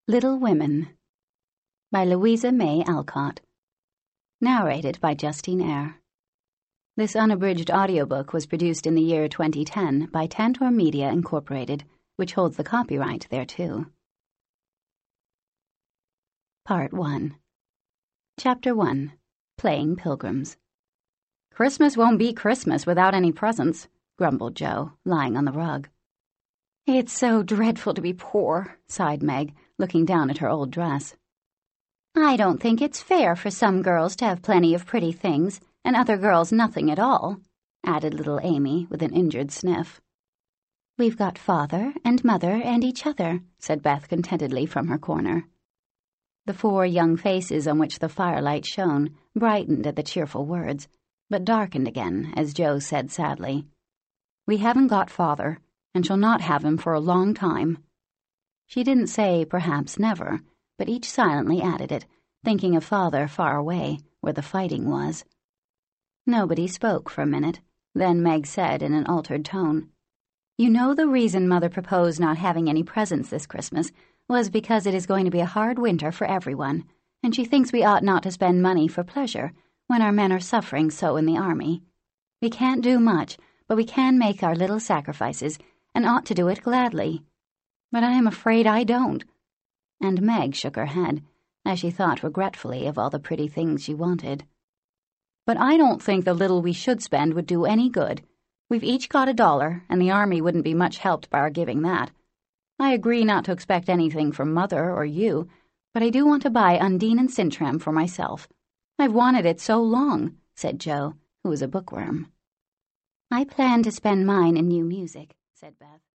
Little Women by Louisa May Alcott. Narrated by Justine Eyre. This unabridged audiobook was produced in the year 2010 by Tantor Media Incorporated, which holds the copyright thereto. Part 1. Chapter 1. Playing Pilgrims. "Christmas won't be Christmas without any presents," grumbled Joe, lying on the rug. "It's so dreadful to be poor," sighed Meg, looking down at her old dress. "I don't think it's fair for some girls to have plenty of pretty things and other girls nothing at all," added little Amy with an injured sniff. "We've got Father and Mother and each other," said Beth contentedly from her corner. The four young faces on which the firelight shone brightened at the cheerful words, but darkened again as Joe said sadly, "We haven't got Father, and shall not have him for a long time." She didn't say perhaps never, but each silently added it, thinking of Father far away, where the fighting was. Nobody spoke for a minute. Then Meg said in an altered tone, "You know the reason Mother proposed not having any presents this Christmas was because it is going to be a hard winter for everyone, and she thinks we ought not to spend money for pleasure when our men are suffering so in the army. We can't do much, but we can make our little sacrifices, and ought to do it gladly. But I am afraid I don't." And Meg shook her head, as she thought regretfully of all the pretty things she wanted. "But I don't think the little we should spend would do any good. We've each got $1, and the army wouldn't be much helped by our giving that. I agree not to expect anything from Mother or you, but I do want to buy Undine and Sintram for myself. I've wanted it so long," said Joe, who was a bookworm. "I plan to spend mine in new music," said Beth.